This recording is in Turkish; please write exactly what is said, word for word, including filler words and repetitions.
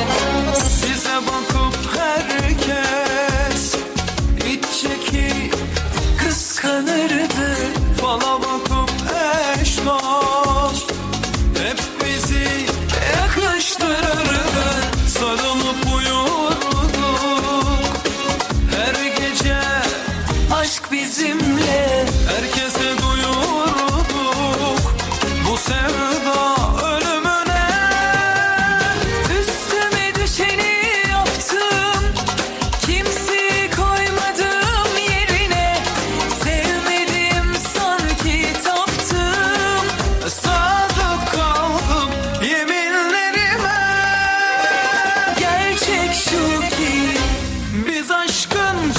Bize bakıp herkes iç çekip kıskanırdı. Fala bakıp eş dost hep bizi yakıştırırdı. Sarılıp uyurduk her gece, aşk bizimle herkese duyurduk. Bu sevda ölümüne, üstüme düşeni yaptım, kimseyi koymadım yerine. Sevmedim sanki taptım, sadık kaldım yeminlerime. Gerçek şu ki biz aşkın